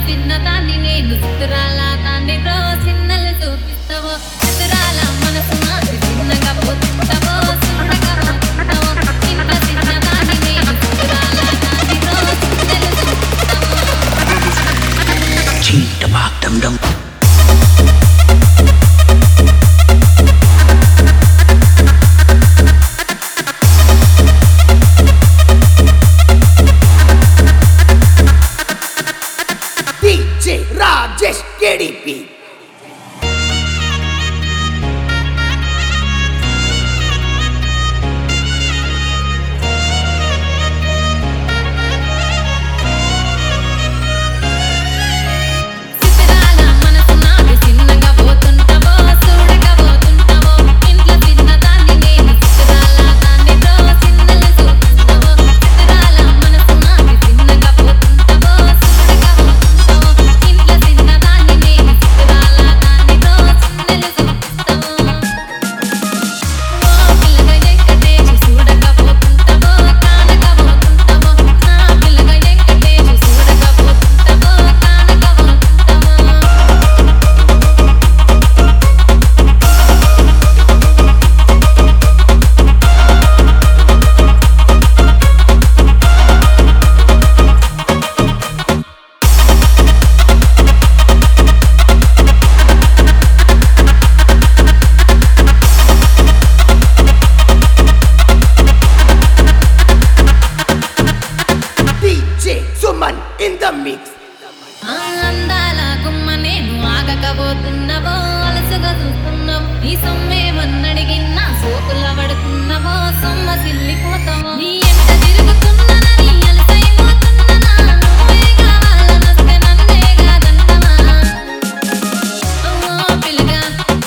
చిన్నదాన్ని నేను చిత్రాల దాన్ని సిన్నలు చూపిస్తావో చిత్రాల మనసు నాకు చిన్నగా పోతుంటావో చిన్నగా పోతుంటావో ఇంత చిన్నదాన్ని నేను చిత్రాల దాన్ని సిన్నలు చూపిస్తావో చీట బాగ్డం Rajesh KDP. In the mix. అందాల గుమ్మ నేను ఆగకపోతున్నావో అలసుగా చూస్తున్నావు ఈ సొమ్మే వన్నడిగిన్నా సోకుల పడుతున్నావో సొమ్మ సిల్లిపోతావో నీ ఎంత తిరుగుతున్నానని అలసైపోతున్నా నువ్వే కావాలనొస్తే నన్నే కాదంటవా ఓ పిల్లగా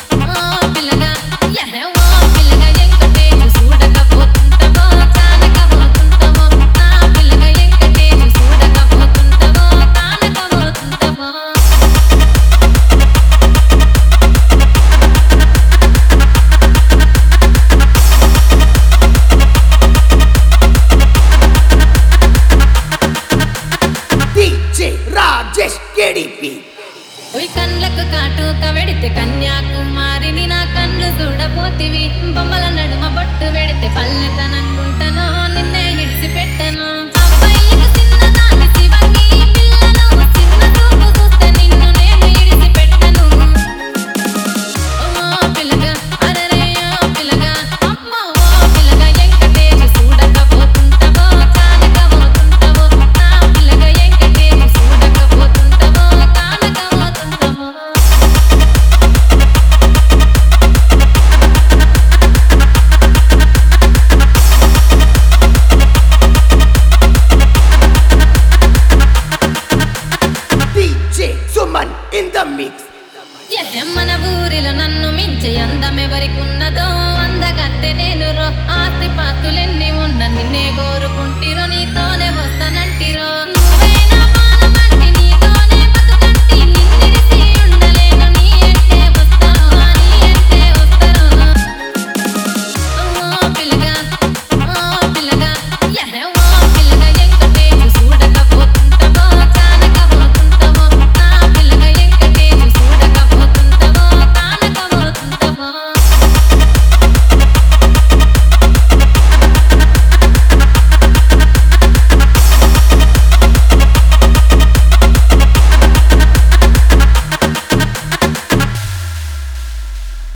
ఓ పిల్లగా ఎంకటేజు చూడకపోతుంటావో చాలకపోతుంటావో నా పిల్లగా ఎంకటేజు చూడకపోతుంటావో కానకపోతుంటావో DJ Rajesh KDP. ఓయ్ కళ్ళకు కాటుక వెడితే కన్యాకుమారిని నా కళ్ళు చూడపోతివి బొమ్మల నడుమ బొట్టు వెడితే పల్లెతననుకుంటానో నిన్నే విడిచిపెట్టను